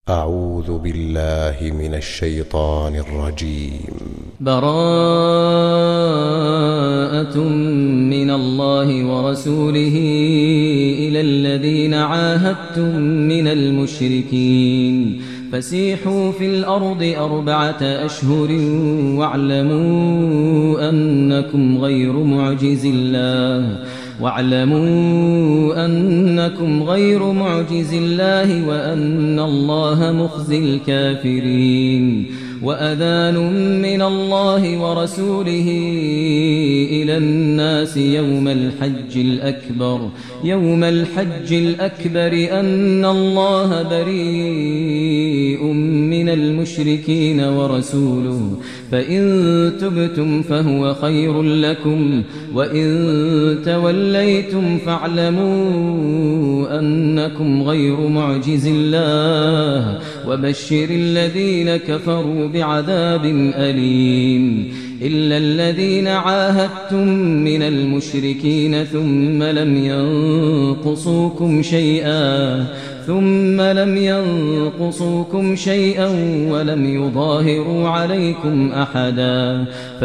أعوذ بالله من الشيطان الرجيم. براءة من الله ورسوله إلى الذين عاهدتم من المشركين فسيحوا في الأرض 4 أشهر واعلموا أنكم غير معجز الله وأن الله مخزي الكافرين. وأذان من الله ورسوله إلى الناس يوم الحج الأكبر أن الله بريء من المشركين ورسوله فإن تبتم فهو خير لكم وإن توليتم فاعلموا أنكم غير معجز الله وبشر الذين كفروا بعذاب أليم. إلا الذين عاهدتم من المشركين ثم لم ينقصوكم شيئا ولم يظاهروا عليكم أحدا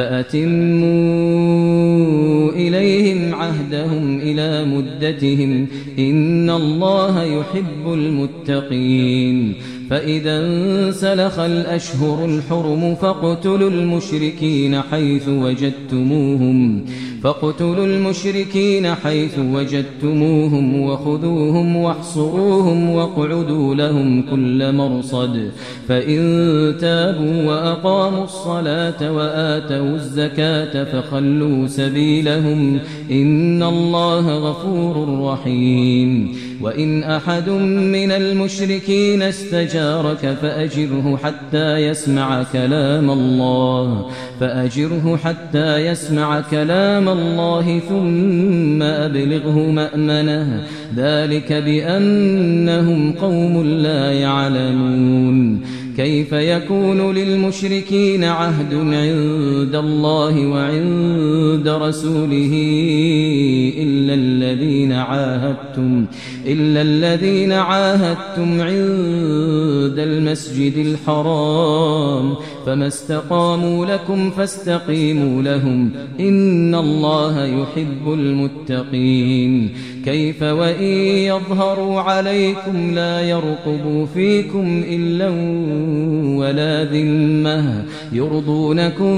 فأتموا إليهم عهدهم إلى مدتهم إن الله يحب المتقين. فإذا انسلخ الأشهر الحرم فاقتلوا المشركين حيث وجدتموهم وخذوهم واحصروهم واقعدوا لهم كل مرصد. فإن تابوا وأقاموا الصلاة وآتوا الزكاة فخلوا سبيلهم إن الله غفور رحيم. وإن أحد من المشركين استجارك فأجره حتى يسمع كلام الله ثم أبلغه مأمنه ذلك بأنهم قوم لا يعلمون. كيف يكون للمشركين عهد عند الله وعند رسوله إلا الذين عاهدتم عند المسجد الحرام فما استقاموا لكم فاستقيموا لهم إن الله يحب المتقين. كيف وإن يظهروا عليكم لا يرقبوا فيكم إلا ولا ذمة يرضونكم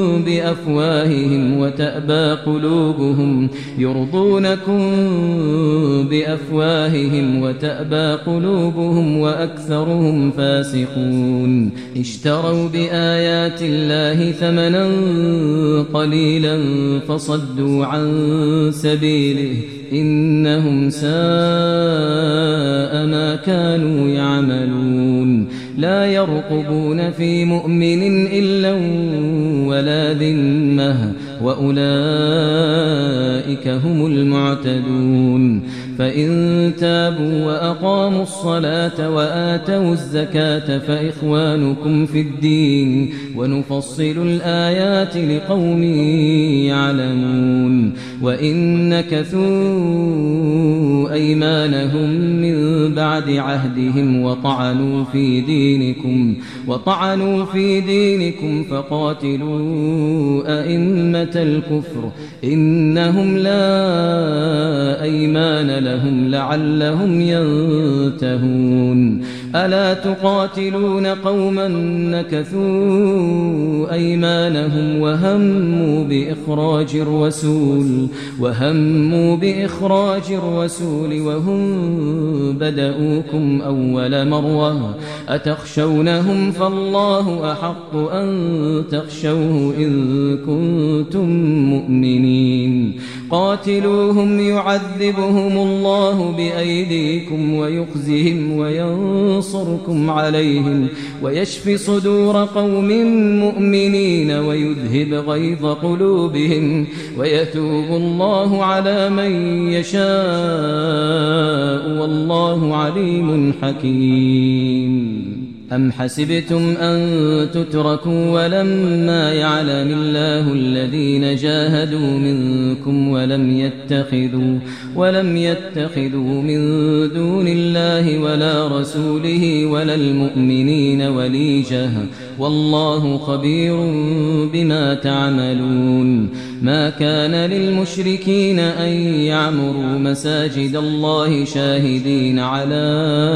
بأفواههم وتأبى قلوبهم وأكثرهم فاسقون. اشتروا بآيات الله ثمنا قليلا فصدوا عن سبيله إنهم ساء ما كانوا يعملون. لا يرقبون في مؤمن إلا ولا ذمة وأولئك هم المعتدون. فإن تابوا وأقاموا الصلاة وآتوا الزكاة فإخوانكم في الدين ونفصل الآيات لقوم يعلمون. وإن نكثوا أيمانهم من بعد عهدهم وطعنوا في دينكم فقاتلوا أئمة الكفر إنهم لا أيمان لهم لعلهم ينتهون. ألا تقاتلون قوما نكثوا أيمانهم وهموا بإخراج الرسول وهم بدؤوكم أول مرة أتخشونهم فالله أحق أن تخشوه إن كنتم مؤمنين. قاتلوهم يعذبهم الله بأيديكم ويخزهم وينصركم عليهم ويشفي صدور قوم مؤمنين ويذهب غيظ قلوبهم ويتوب الله على من يشاء والله عليم حكيم. أم حسبتم أن تتركوا ولما يعلم الله الذين جاهدوا منكم ولم يتخذوا من دون الله ولا رسوله ولا المؤمنين وليجة والله خبير بما تعملون ما كان للمشركين أن يعمروا مساجد الله شاهدين على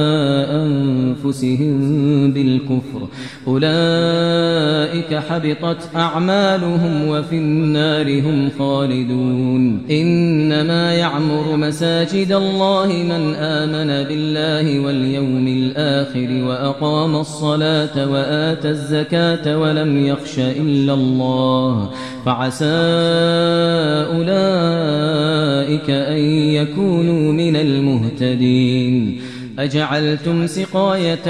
أنفسهم بالكفر أولئك حبطت أعمالهم وفي النار هم خالدون إنما يعمر مساجد الله من آمن بالله واليوم الآخر وأقام الصلاة وآتى الزكاة ولم يخش إلا الله فعسى أولئك أن يكونوا من المهتدين أجعلتم سقاية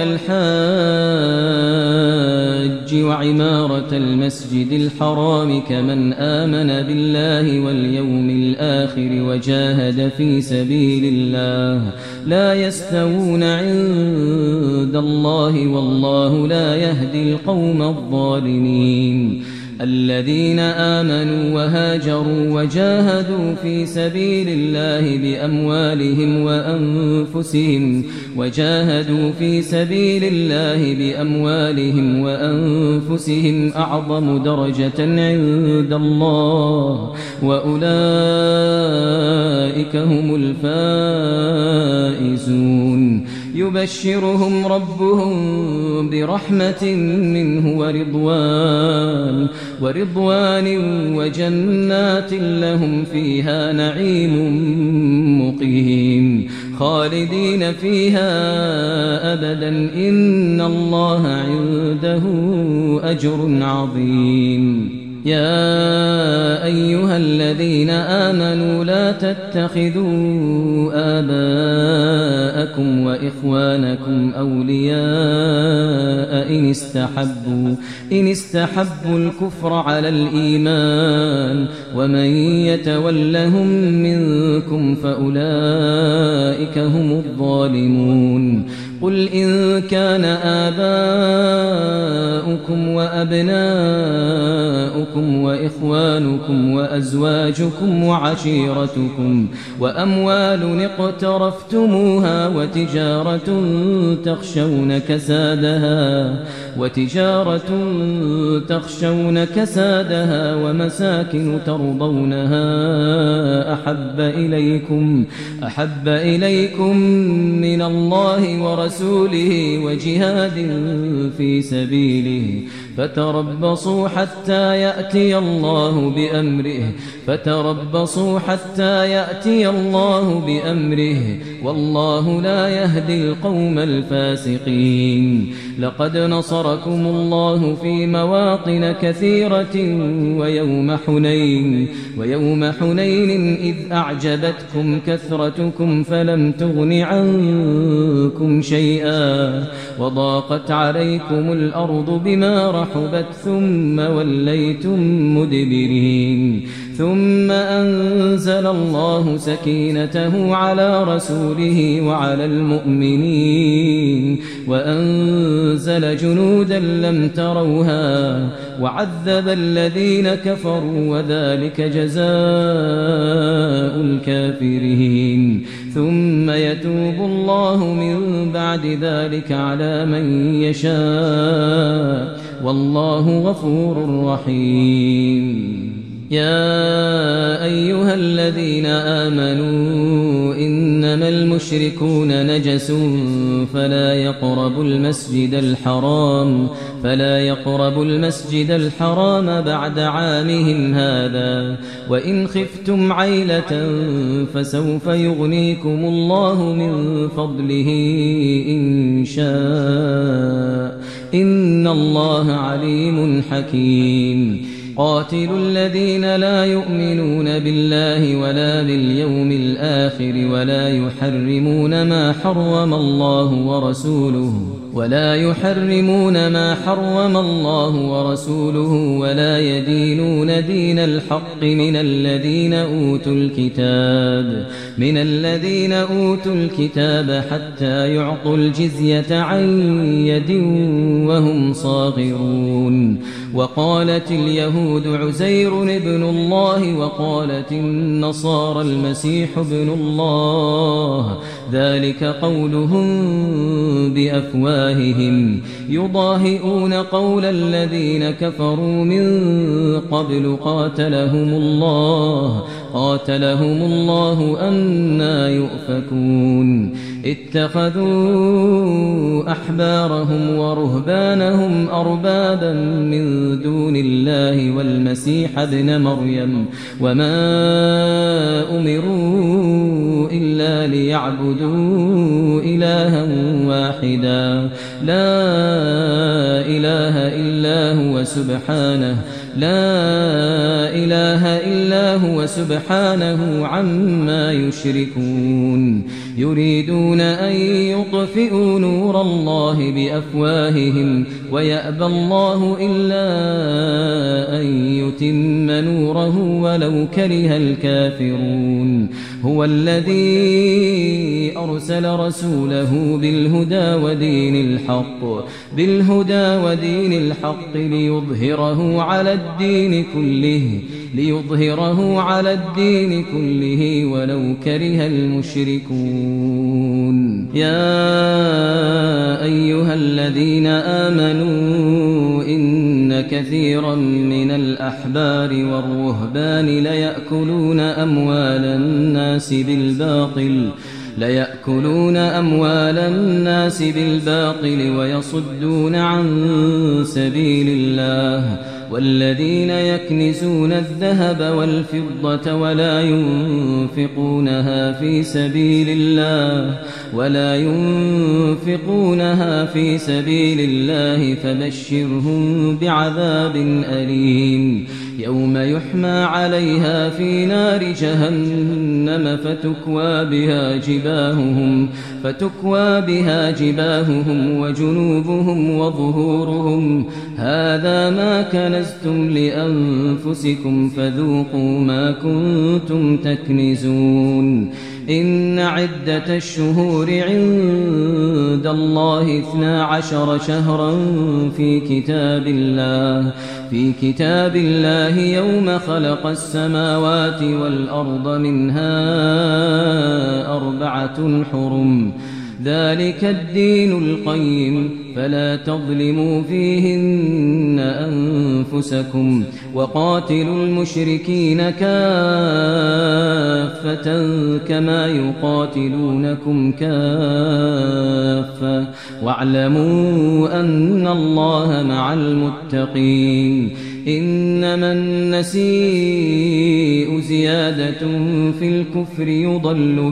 الحاج وعمارة المسجد الحرام كمن آمن بالله واليوم الآخر وجاهد في سبيل الله لا يستوون عند الله والله لا يهدي القوم الظالمين الذين آمنوا وهاجروا وجاهدوا في سبيل الله بأموالهم وأنفسهم أعظم درجة عند الله وأولئك هم الفائزون يبشرهم ربهم برحمة منه ورضوان وجنات لهم فيها نعيم مقيم خالدين فيها أبدا إن الله عنده أجر عظيم يا أيها الذين آمنوا لا تتخذوا آباءكم وإخوانكم أولياء إن استحبوا الكفر على الإيمان ومن يتولهم منكم فأولئك هم الظالمون قل إن كان آباؤكم وأبناؤكم وإخوانكم وأزواجكم وعشيرتكم وأموال اقترفتموها وتجارة تخشون كسادها ومساكن ترضونها أحب إليكم من الله ورسوله وجهاد في سبيله فتربصوا حتى يأتي الله بأمره والله لا يهدي القوم الفاسقين لقد نصركم الله في مواطن كثيرة ويوم حنين إذ أعجبتكم كثرتكم فلم تغن عنكم شيئا وضاقت عليكم الأرض بما رحبت ثم وليتم مدبرين ثم أنزل الله سكينته على رسوله وعلى المؤمنين وأنزل جنودا لم تروها وعذب الذين كفروا وذلك جزاء الكافرين ثم يتوب الله من بعد ذلك على من يشاء والله غفور رحيم يا أيها الذين آمنوا إنما المشركون نجس فلا يقربوا المسجد الحرام بعد عامهم هذا وإن خفتم عيلة فسوف يغنيكم الله من فضله إن شاء إن الله عليم حكيم قاتلوا الذين لا يؤمنون بالله ولا باليوم الآخر ولا يحرمون ما حرم الله ورسوله ولا يحرمون ما حرم الله ورسوله ولا يدينون دين الحق من الذين أوتوا الكتاب حتى يعطوا الجزية عن يد وهم صاغرون. وقالت اليهود عزير ابن الله وقالت النصارى المسيح ابن الله، ذلك قولهم بأفواههم يضاهئون قول الذين كفروا من قبل قاتلهم الله أنى يؤفكون. اتخذوا أحبارهم ورهبانهم أربابا من دون الله والمسيح ابن مريم وما أمروا إلا ليعبدوا إلها واحدا لا إله إلا هو سبحانه عما يشركون. يريدون أن يطفئوا نور الله بأفواههم ويأبى الله إلا أن يتم نوره ولو كره الكافرون. هو الذي أرسل رسوله بالهدى ودين الحق ليظهره على الدين كله ولو كره المشركون. يا أيها الذين آمنوا إن كثيرا من الأحبار والرهبان ليأكلون أموال الناس بالباطل ويصدون عن سبيل الله. والذين يكنزون الذهب والفضة ولا ينفقونها في سبيل الله فبشرهم بعذاب أليم. يوم يحمى عليها في نار جهنم فتكوى بها جباههم وجنوبهم وظهورهم هذا ما كنزتم لأنفسكم فذوقوا ما كنتم تكنزون. إن عدة الشهور عند الله 12 شهرا في كتاب الله يوم خلق السماوات والأرض منها 4 حرم ذلك الدين القيم فلا تظلموا فيهن أنفسكم وقاتلوا المشركين كافة كما يقاتلونكم كافة واعلموا أن الله مع المتقين. إنما النسيء زيادة في الكفر يضل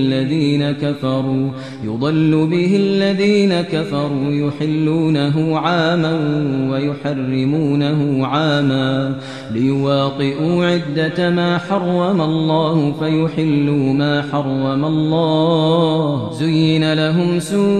به الذين كفروا يحلونه عاما ويحرمونه عاما ليواطئوا عدة ما حرم الله فيحلوا ما حرم الله. زين لهم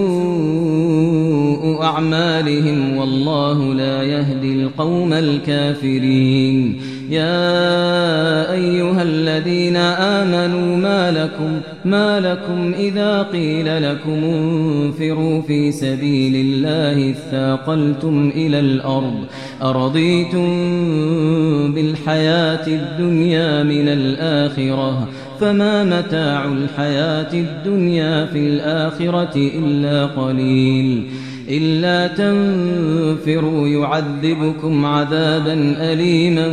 سوء أعمالهم والله لا يهدي القوم الكافرين. يا أيها الذين آمنوا ما لكم إذا قيل لكم انفروا في سبيل الله اثاقلتم إلى الأرض أرضيتم بالحياة الدنيا من الآخرة فما متاع الحياة الدنيا في الآخرة إلا قليل. إلا تنفروا يعذبكم عذابا أليما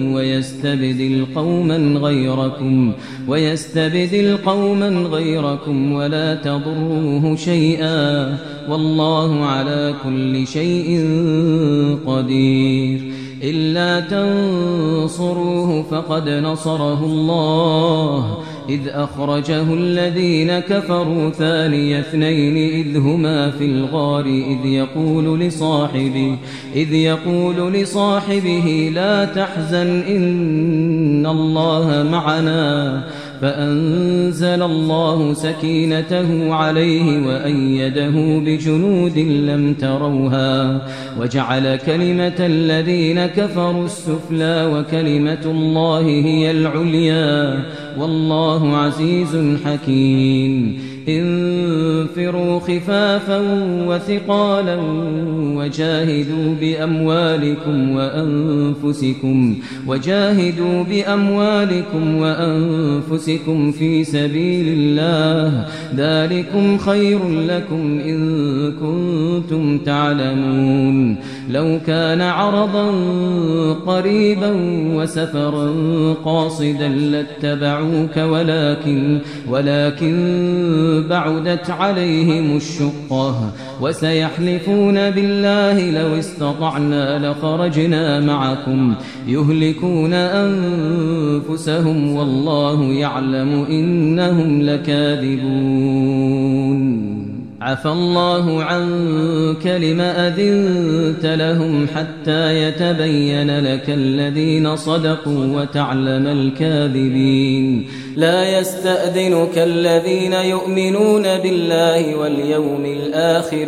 ويستبدل قوما غيركم ولا تضروه شيئا والله على كل شيء قدير. إلا تنصروه فقد نصره الله إذ أخرجه الذين كفروا ثاني اثنين إذ هما في الغار إذ يقول لصاحبه لا تحزن إن الله معنا فأنزل الله سكينته عليه وأيده بجنود لم تروها وجعل كلمة الذين كفروا السفلى وكلمة الله هي العليا والله عزيز حكيم انفروا خفافا وثقالا وجاهدوا بأموالكم وأنفسكم في سبيل الله ذلكم خير لكم إن كنتم تعلمون لو كان عرضا قريبا وسفرا قاصدا لاتبعوك ولكن بعدت عليهم الشقة وسيحلفون بالله لو استطعنا لخرجنا معكم يهلكون أنفسهم والله يعلم إنهم لكاذبون عفى الله عنك لم أذنت لهم حتى يتبين لك الذين صدقوا وتعلم الكاذبين لا يستأذنك الذين يؤمنون بالله واليوم الآخر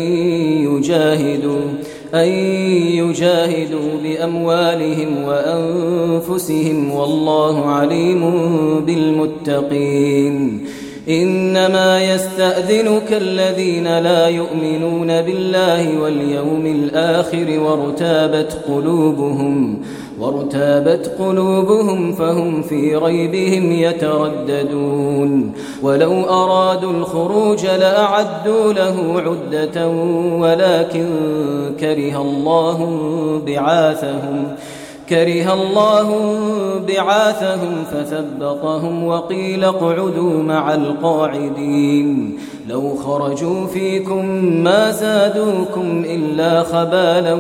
أن يجاهدوا بأموالهم وأنفسهم والله عليم بالمتقين إنما يستأذنك الذين لا يؤمنون بالله واليوم الآخر وارتابت قلوبهم فهم في ريبهم يترددون ولو أرادوا الخروج لأعدوا له عدة ولكن كره الله بعاثهم فثبطهم وقيل اقعدوا مع القاعدين لو خرجوا فيكم ما زادوكم إلا خبالا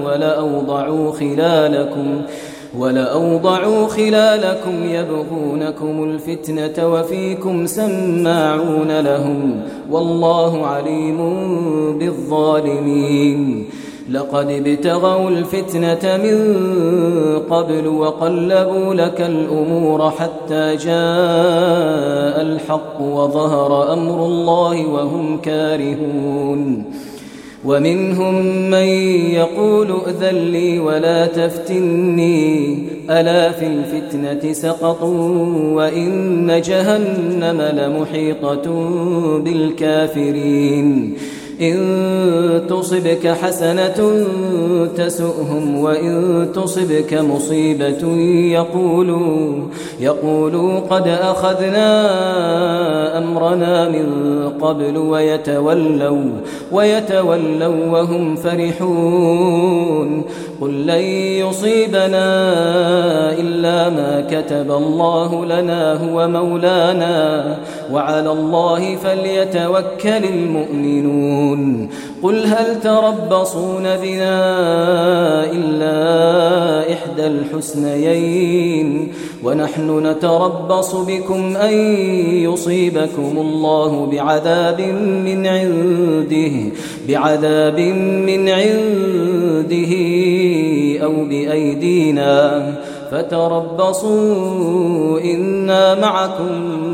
ولأوضعوا خلالكم يبغونكم الفتنة وفيكم سماعون لهم والله عليم بالظالمين لقد ابتغوا الفتنة من قبل وقلبوا لك الأمور حتى جاء الحق وظهر أمر الله وهم كارهون ومنهم من يقول ائذن لي ولا تفتني ألا في الفتنة سقطوا وإن جهنم لمحيطة بالكافرين إن تصبك حسنة تسؤهم وإن تصبك مصيبة يقولوا قد أخذنا أمرنا من قبل ويتولوا وهم فرحون قل لن يصيبنا إلا ما كتب الله لنا هو مولانا وعلى الله فليتوكل المؤمنون قل هل تربصون بنا إلا إحدى الحسنيين عنه نتربص بكم أن يصيبكم الله بعذاب من عنده أو بأيدينا فتربصوا إنا معكم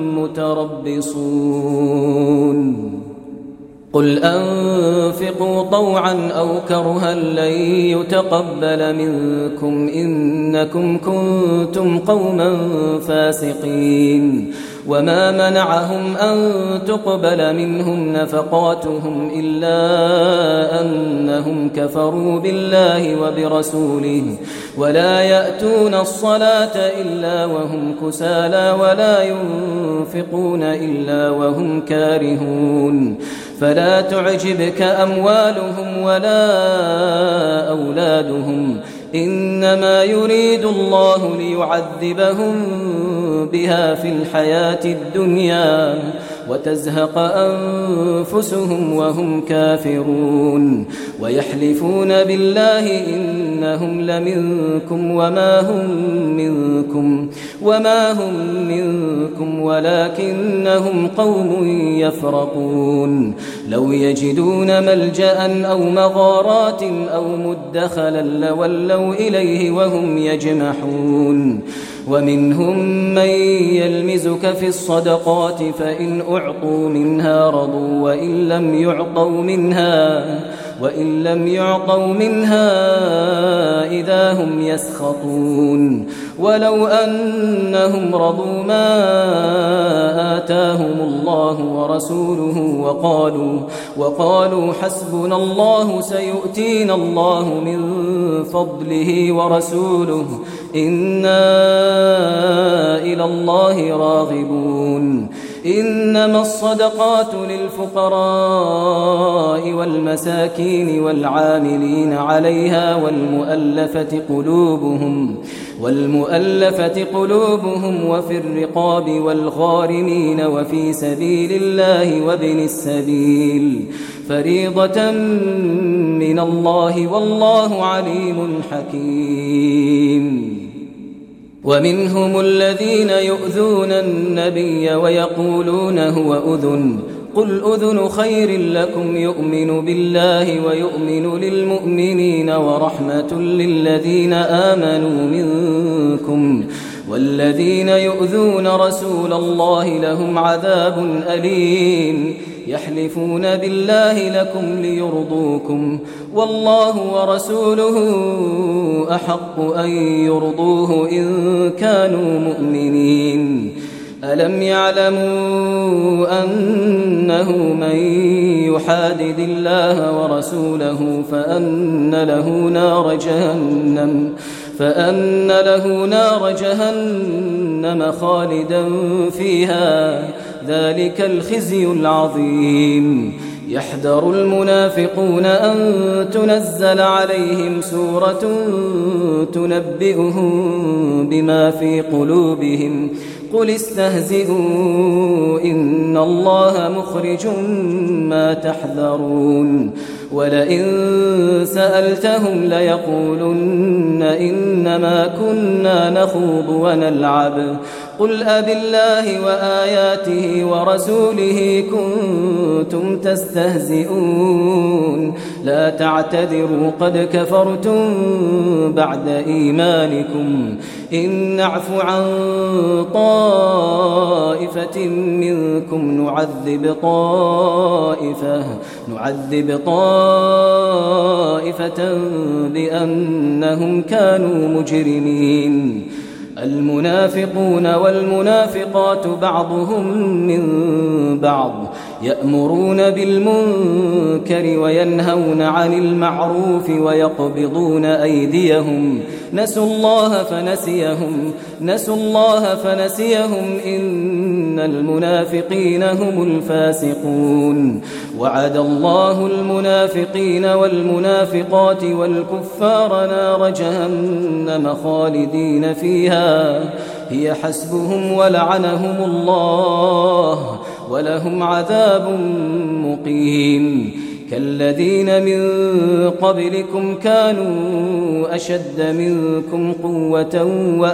متربصون قل أنفقوا طوعا أو كرها لن يتقبل منكم إنكم كنتم قوما فاسقين وما منعهم أن تقبل منهم نفقاتهم إلا أنهم كفروا بالله وبرسوله ولا يأتون الصلاة إلا وهم كسالى ولا ينفقون إلا وهم كارهون فلا تعجبك أموالهم ولا أولادهم إنما يريد الله ليعذبهم بها في الحياة الدنيا وتزهق أنفسهم وهم كافرون ويحلفون بالله إنهم لمنكم وما هم منكم ولكنهم قوم يفرقون لو يجدون ملجأ أو مغارات أو مدخلا لولوا إليه وهم يجمحون ومنهم من يلمزك في الصدقات فإن أعطوا منها رضوا وإن لم يعطوا منها إذا هم يسخطون ولو أنهم رضوا ما آتاهم الله ورسوله وقالوا حسبنا الله سيؤتينا الله من فضله ورسوله إنا إلى الله راغبون إنما الصدقات للفقراء والمساكين والعاملين عليها والمؤلفة قلوبهم وفي الرقاب والغارمين وفي سبيل الله وابن السبيل فريضة من الله والله عليم حكيم ومنهم الذين يؤذون النبي ويقولون هو أذن قل أذن خير لكم يؤمن بالله ويؤمن للمؤمنين ورحمة للذين آمنوا منكم والذين يؤذون رسول الله لهم عذاب أليم يحلفون بالله لكم ليرضوكم والله ورسوله أحق أن يرضوه إن كانوا مؤمنين ألم يعلموا أنه من يحادد الله ورسوله فأن له نار جهنم خالدا فيها ذلك الخزي العظيم يحذر المنافقون أن تنزل عليهم سورة تنبئهم بما في قلوبهم قل استهزئوا إن الله مخرج ما تحذرون ولئن سألتهم ليقولن إنما كنا نخوض ونلعب قل أبالله وآياته ورسوله كنتم تستهزئون لا تعتذروا قد كفرتم بعد إيمانكم إن نعف عن طائفة منكم نعذب طائفة بأنهم كانوا مجرمين المنافقون والمنافقات بعضهم من بعض يأمرون بالمنكر وينهون عن المعروف ويقبضون أيديهم نسوا الله فنسيهم إن المنافقين هم الفاسقون وعد الله المنافقين والمنافقات والكفار نار جهنم خالدين فيها هي حسبهم ولعنهم الله ولهم عذاب مقيم كالذين من قبلكم كانوا أشد منكم قوة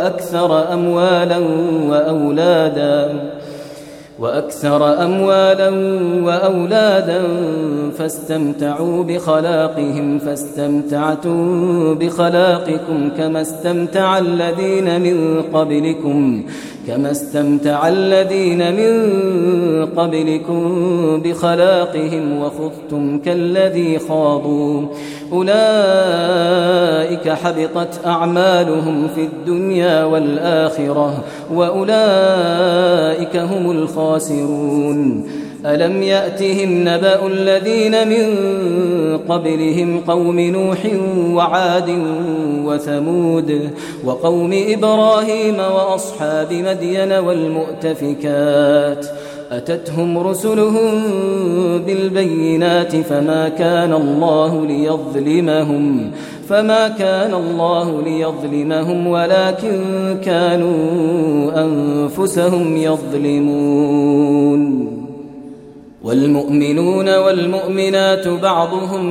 وأكثر أموالا وأولادا فاستمتعوا بخلاقهم فاستمتعتم بخلاقكم كما استمتع الذين من قبلكم بخلاقهم وخضتم كالذي خاضوا أولئك حبطت أعمالهم في الدنيا والآخرة وأولئك هم الخاسرون ألم يأتهم نبأ الذين من قبلهم قوم نوح وعاد وثمود وقوم إبراهيم وأصحاب مدين والمؤتفكات أتتهم رسلهم بالبينات فما كان الله ليظلمهم ولكن كانوا أنفسهم يظلمون والمؤمنون والمؤمنات بعضهم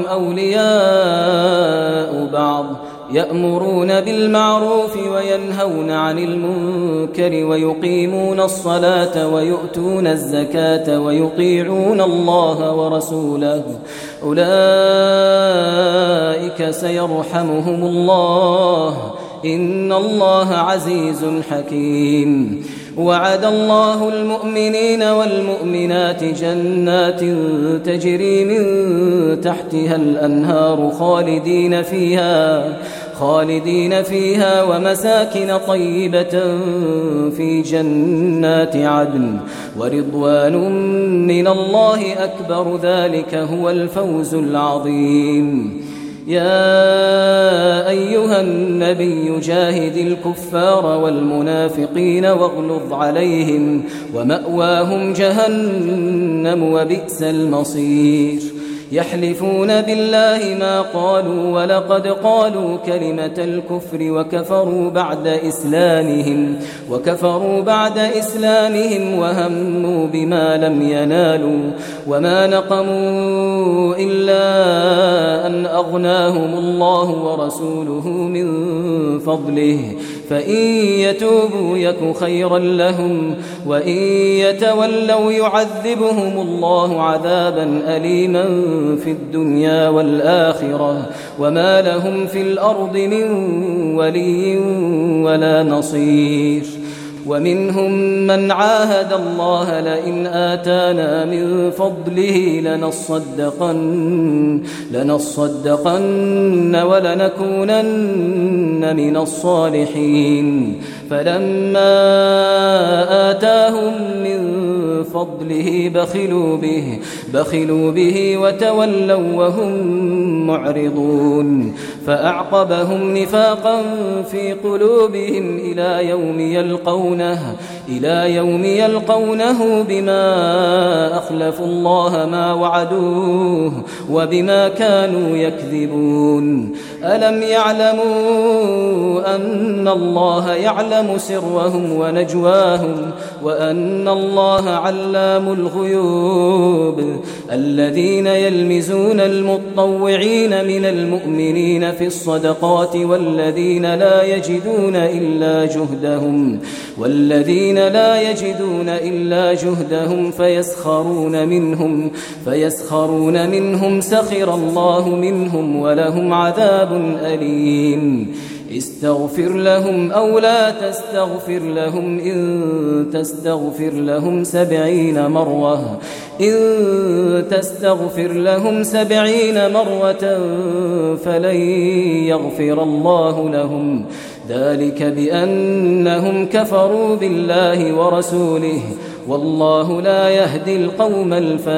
أولياء بعض يأمرون بالمعروف وينهون عن المنكر ويقيمون الصلاة ويؤتون الزكاة ويطيعون الله ورسوله أولئك سيرحمهم الله إن الله عزيز حكيم. وعد الله المؤمنين والمؤمنات جنات تجري من تحتها الأنهار خالدين فيها ومساكن طيبة في جنات عدن ورضوان من الله أكبر ذلك هو الفوز العظيم. يا أيها النبي جاهد الكفار والمنافقين واغلظ عليهم ومأواهم جهنم وبئس المصير. يحلفون بالله ما قالوا ولقد قالوا كلمة الكفر وكفروا بعد إسلامهم وهموا بما لم ينالوا وما نقموا إلا أن أغناهم الله ورسوله من فضله فإن يتوبوا يك خيرا لهم وإن يتولوا يعذبهم الله عذابا أليما في الدنيا والآخرة وما لهم في الأرض من ولي ولا نصير. ومنهم من عاهد الله لئن آتانا من فضله لنصدقن ولنكونن من الصالحين فلما آتاهم من فضله بخلوا به وتولوا وهم معرضون فأعقبهم نفاقا في قلوبهم إلى يوم يلقونه بما أخلفوا الله ما وعدوه وبما كانوا يكذبون. ألم يعلموا أن الله يعلم سرهم ونجواهم وأن الله علام الغيوب. الذين يلمزون المطوعين من المؤمنين في الصدقات والذين لا يجدون إلا جهدهم فيسخرون منهم سخر الله منهم ولهم عذاب أليم. استغفر لهم أو لا تستغفر لهم إن تستغفر لهم 70 مرة فلن يغفر الله لهم ذلك بأنهم كفروا بالله ورسوله والله لا يهدي القوم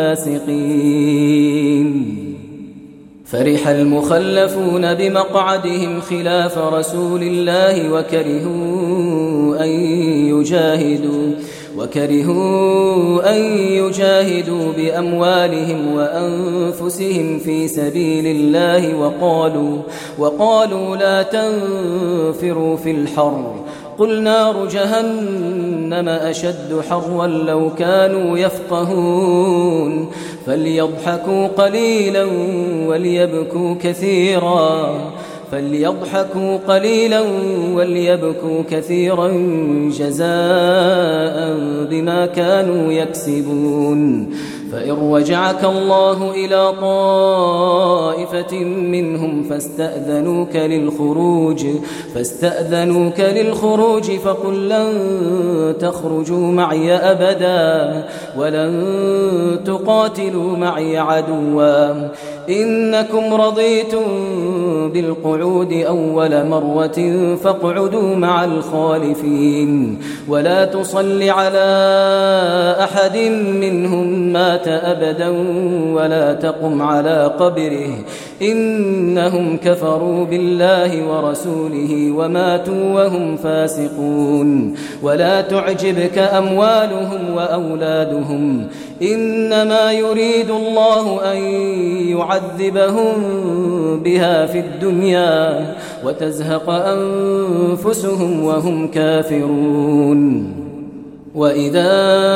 الفاسقين. فرح المخلفون بمقعدهم خلاف رسول الله وكرهوا أن يجاهدوا بأموالهم وأنفسهم في سبيل الله وقالوا لا تنفروا في الحر قل نار جهنم أشد حرا لو كانوا يفقهون فليضحكوا قليلا وليبكوا كثيرا جزاء بما كانوا يكسبون. فإن رجعك الله إلى طائفة منهم فاستأذنوك للخروج فقل لن تخرجوا معي أبدا ولن تقاتلوا معي عدوا إنكم رضيتم بالقعود أول مرة فاقعدوا مع الخالفين ولا تصل على أحد منهم مات أبدا ولا تقم على قبره إنهم كفروا بالله ورسوله وماتوا وهم فاسقون. ولا تعجبك أموالهم وأولادهم إنما يريد الله أن يعذبهم بها في الدنيا وتزهق أنفسهم وهم كافرون. وإذا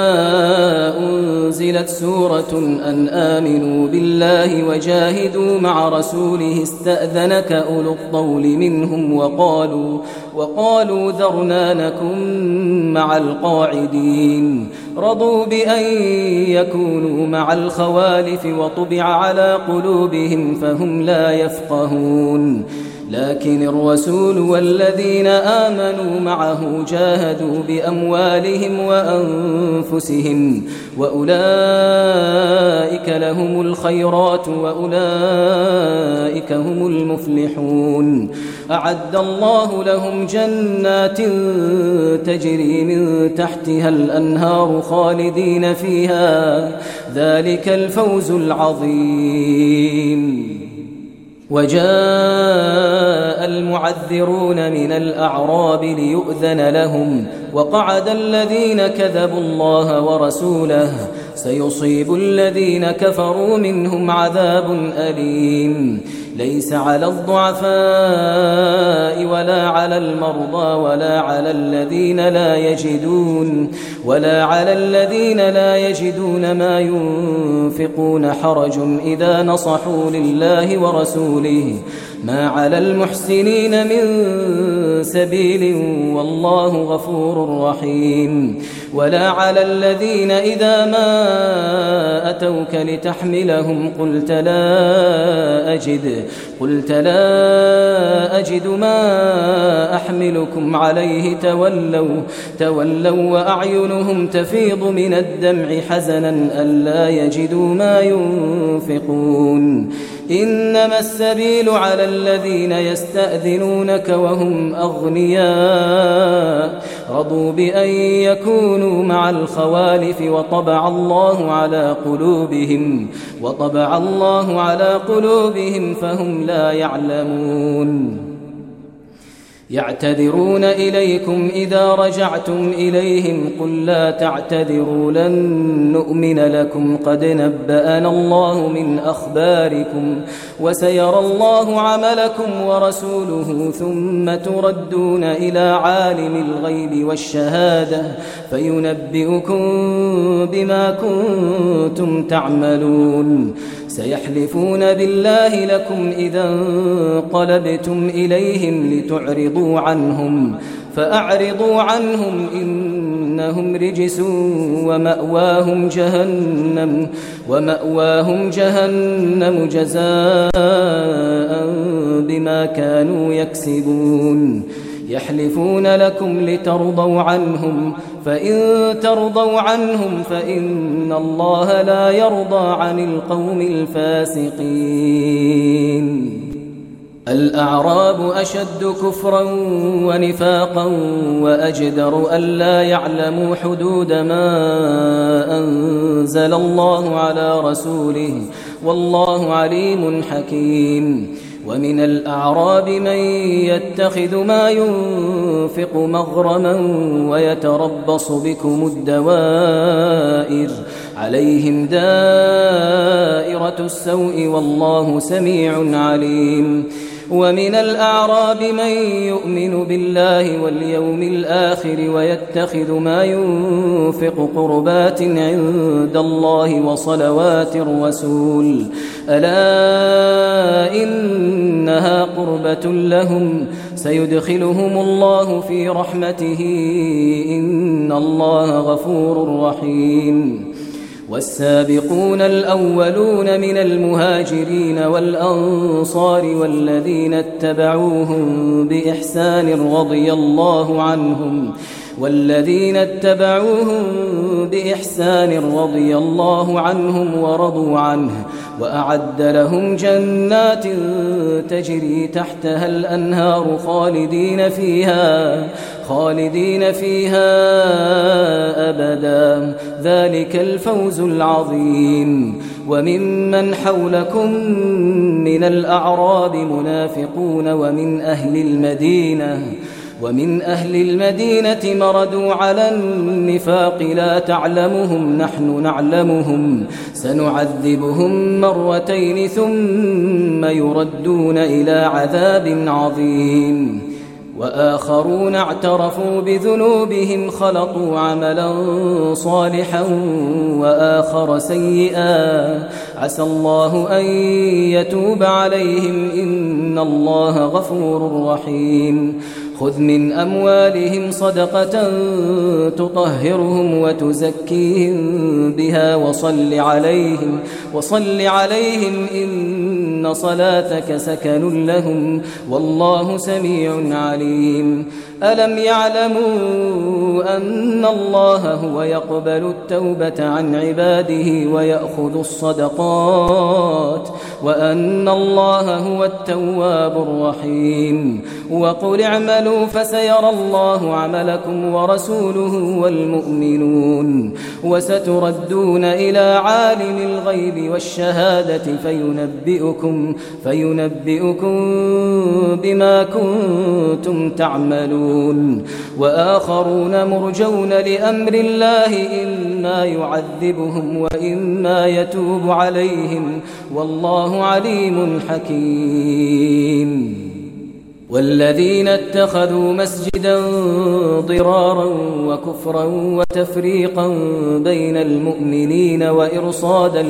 أنزلت سورة أن آمنوا بالله وجاهدوا مع رسوله استأذنك أولو الطول منهم وقالوا ذرنا نكن مع القاعدين رضوا بأن يكونوا مع الخوالف وطبع على قلوبهم فهم لا يفقهون لكن الرسول والذين آمنوا معه جاهدوا بأموالهم وأنفسهم وأولئك لهم الخيرات وأولئك هم المفلحون أعد الله لهم جنات تجري من تحتها الأنهار خالدين فيها ذلك الفوز العظيم وجاء المعذرون من الأعراب ليؤذن لهم وقعد الذين كذبوا الله ورسوله سيصيب الذين كفروا منهم عذاب أليم ليس على الضعفاء ولا على المرضى ولا على الذين لا يجدون ما ينفقون حرج إذا نصحوا لله ورسوله ما على المحسنين من سبيل والله غفور رحيم ولا على الذين إذا ما أتوك لتحملهم قلت لا أجد ما أحملكم عليه تولوا وأعينهم تفيض من الدمع حزنا ألا يجدوا ما ينفقون إنما السبيل على الذين يستأذنونك وهم أغنياء رضوا بأن يكونوا مع الخوالف وطبع الله على قلوبهم فهم لا يعلمون يعتذرون إليكم إذا رجعتم إليهم قل لا تعتذروا لن نؤمن لكم قد نبأنا الله من أخباركم وسيرى الله عملكم ورسوله ثم تردون إلى عالم الغيب والشهادة فينبئكم بما كنتم تعملون سيحلفون بالله لكم إذا انقلبتم إليهم لتعرضوا عنهم فأعرضوا عنهم إنهم رجس ومأواهم جهنم جزاء بما كانوا يكسبون يحلفون لكم لترضوا عنهم فإن ترضوا عنهم فإن الله لا يرضى عن القوم الفاسقين الأعراب أشد كفرا ونفاقا وأجدر ألا يعلموا حدود ما أنزل الله على رسوله والله عليم حكيم ومن الأعراب من يتخذ ما ينفق مغرما ويتربص بكم الدوائر عليهم دائرة السوء والله سميع عليم ومن الأعراب من يؤمن بالله واليوم الآخر ويتخذ ما ينفق قربات عند الله وصلوات الرسول ألا إنها قربة لهم سيدخلهم الله في رحمته إن الله غفور رحيم والسابقون الأولون من المهاجرين والأنصار والذين اتبعوهم بإحسان رضي الله عنهم ورضوا عنه وأعد لهم جنات تجري تحتها الأنهار خالدين فيها أبدا ذلك الفوز العظيم وممن حولكم من الأعراب منافقون ومن أهل المدينة مردوا على النفاق لا تعلمهم نحن نعلمهم سنعذبهم مرتين ثم يردون إلى عذاب عظيم وآخرون اعترفوا بذنوبهم خلطوا عملا صالحا وآخر سيئا عسى الله أن يتوب عليهم إن الله غفور رحيم خذ من أموالهم صدقة تطهرهم وتزكيهم بها وصل عليهم إن صلاتك سكن لهم والله سميع عليم ألم يعلموا أن الله هو يقبل التوبة عن عباده ويأخذ الصدقات وأن الله هو التواب الرحيم وقل اعملوا فسيرى الله عملكم ورسوله والمؤمنون وستردون إلى عالم الغيب والشهادة فينبئكم بما كنتم تعملون وآخرون مرجون لأمر الله إما يعذبهم وإما يتوب عليهم والله عليم حكيم والذين اتخذوا مسجدا ضرارا وكفرا وتفريقا بين المؤمنين وإرصادا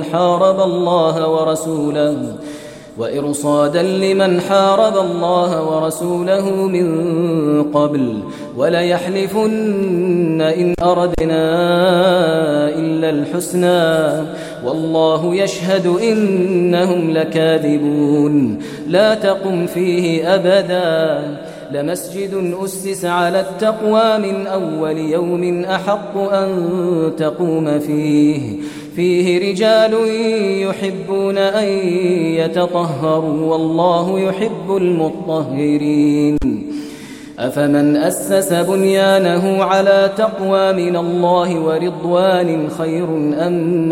لمن حارب الله ورسوله من قبل وليحلفن إن أردنا إلا الحسنى والله يشهد إنهم لكاذبون لا تقم فيه أبدا لمسجد أسس على التقوى من أول يوم أحق أن تقوم فيه رجال يحبون أن يتطهروا والله يحب المطهرين أفمن أسس بنيانه على تقوى من الله ورضوان خير أم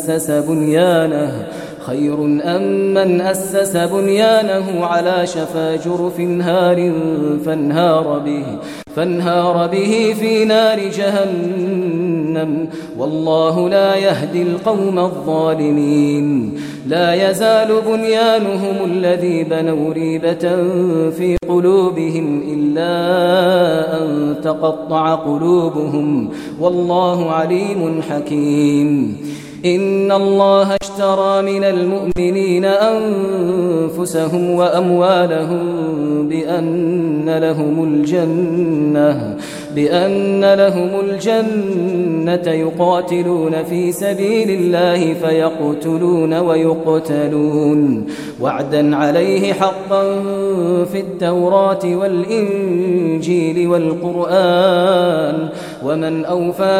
من أسس بنيانه على شفا جرف هار فانهار به في نار جهنم والله لا يهدي القوم الظالمين لا يزال بنيانهم الذي بنوا ريبة في قلوبهم إلا أن تقطع قلوبهم والله عليم حكيم إن الله اشترى من المؤمنين أنفسهم وأموالهم بأن لهم الجنة يقاتلون في سبيل الله فيقتلون ويقتلون وعدا عليه حقا في التوراة والإنجيل والقرآن ومن أوفى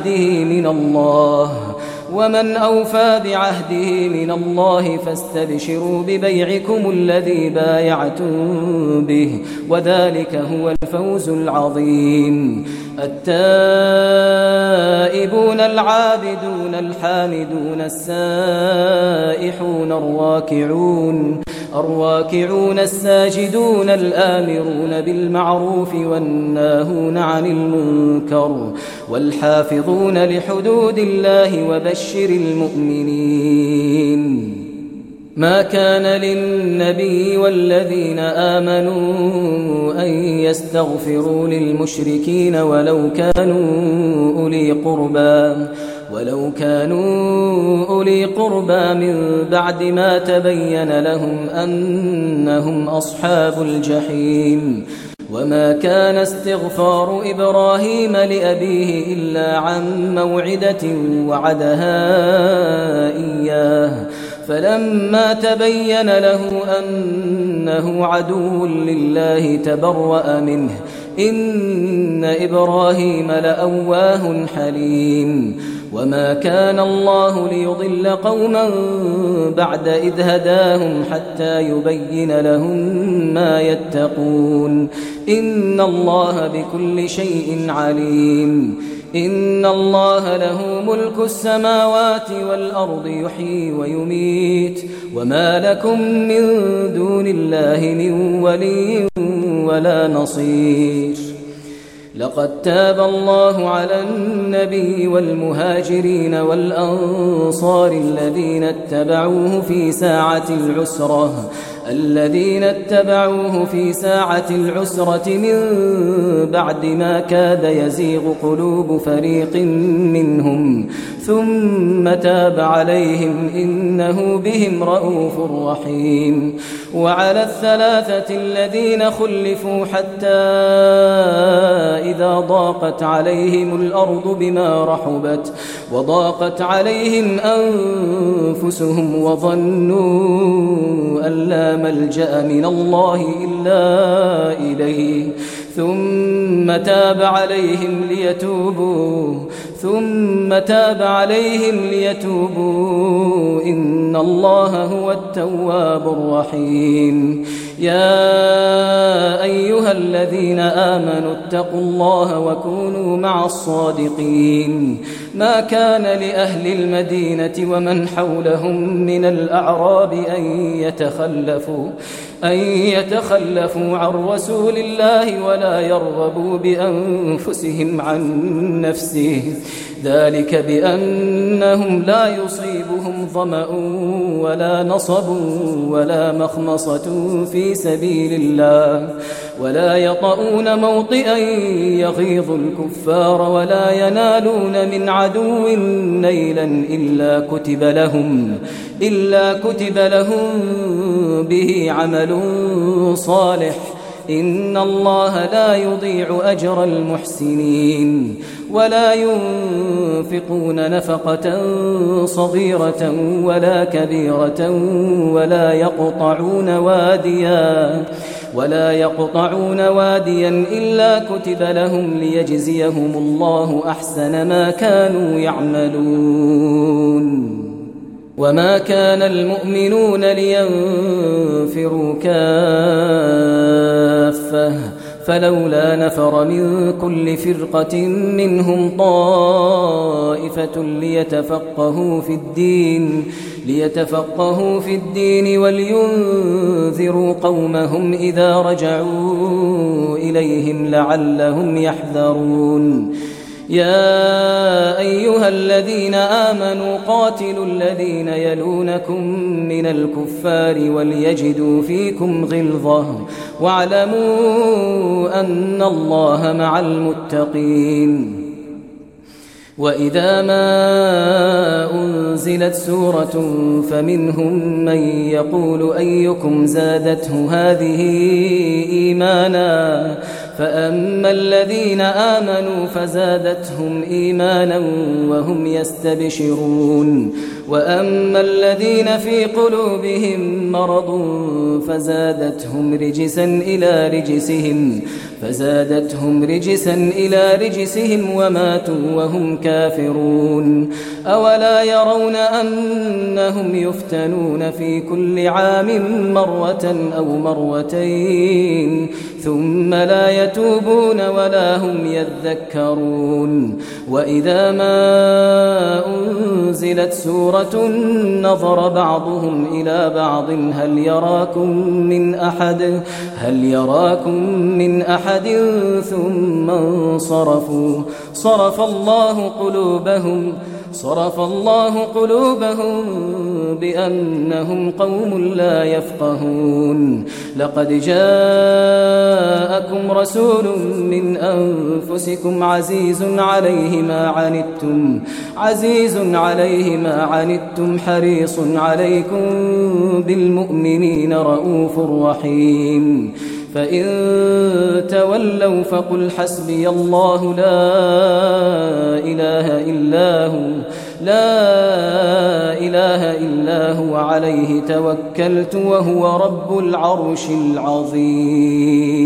بعهده من الله فاستبشروا ببيعكم الذي بايعتم به وذلك هو الفوز العظيم التائبون العابدون الحامدون السائحون الراكعون الساجدون الآمرون بالمعروف والناهون عن المنكر والحافظون لحدود الله وبشر المؤمنين ما كان للنبي والذين آمنوا أن يستغفروا للمشركين ولو كانوا أولي قربى من بعد ما تبين لهم أنهم أصحاب الجحيم وما كان استغفار إبراهيم لأبيه إلا عن موعدة وعدها إياه فلما تبين له أنه عدو لله تبرأ منه إن إبراهيم لأواه حليم وما كان الله ليضل قوما بعد إذ هداهم حتى يبين لهم ما يتقون إن الله بكل شيء عليم إن الله له ملك السماوات والأرض يحيي ويميت وما لكم من دون الله من ولي ولا نصير لقد تاب الله على النبي والمهاجرين والأنصار الذين اتبعوه في ساعة العسرة الذين اتبعوه في ساعة العسرة من بعد ما كاد يزيغ قلوب فريق منهم ثم تاب عليهم إنه بهم رءوف رحيم. وعلى الثلاثة الذين خلفوا حتى إذا ضاقت عليهم الأرض بما رحبت وضاقت عليهم أنفسهم وظنوا أن لا ملجأ من الله إلا إليه ثم تاب عليهم ليتوبوا إن الله هو التواب الرحيم. يا أيها الذين آمنوا اتقوا الله وكونوا مع الصادقين. ما كان لأهل المدينة ومن حولهم من الأعراب أن يتخلفوا عن رسول الله ولا يرغبوا بأنفسهم عن نفسه ذلك بأنهم لا يصيبهم ظمأ ولا نصب ولا مخمصة في سبيل الله ولا يطؤون موطئا يغيظ الكفار ولا ينالون من عدو نيلا إلا كتب لهم به عمل صالح إن الله لا يضيع أجر المحسنين. ولا ينفقون نفقة صغيرة ولا كبيرة ولا يقطعون واديا إلا كتب لهم ليجزيهم الله أحسن ما كانوا يعملون. وما كان المؤمنون لينفروا كافة فلولا نفر من كل فرقة منهم طائفة ليتفقهوا في الدين ولينذروا قومهم إذا رجعوا إليهم لعلهم يحذرون. يا أيها الذين آمنوا قاتلوا الذين يلونكم من الكفار وليجدوا فيكم غلظة واعلموا أن الله مع المتقين. وإذا ما أنزلت سورة فمنهم من يقول أيكم زادته هذه إيمانا فأما الذين آمنوا فزادتهم إيمانا وهم يستبشرون وأما الذين في قلوبهم مرض فزادتهم رجسا إلى رجسهم وماتوا وهم كافرون. أولا يرون أنهم يفتنون في كل عام مرة أو مرتين ثم لا يتوبون ولا هم يذكرون. وإذا ما أنزلت سورة نظر بعضهم إلى بعض هل يراكم من أحد ثم انصرفوا صرف الله قلوبهم بأنهم قوم لا يفقهون. لقد جاءكم رسول من أنفسكم عزيز عليه ما عنتم حريص عليكم بالمؤمنين رؤوف رحيم. فإن تولوا فقل حسبي الله لا إله إلا هو عليه توكلت وهو رب العرش العظيم.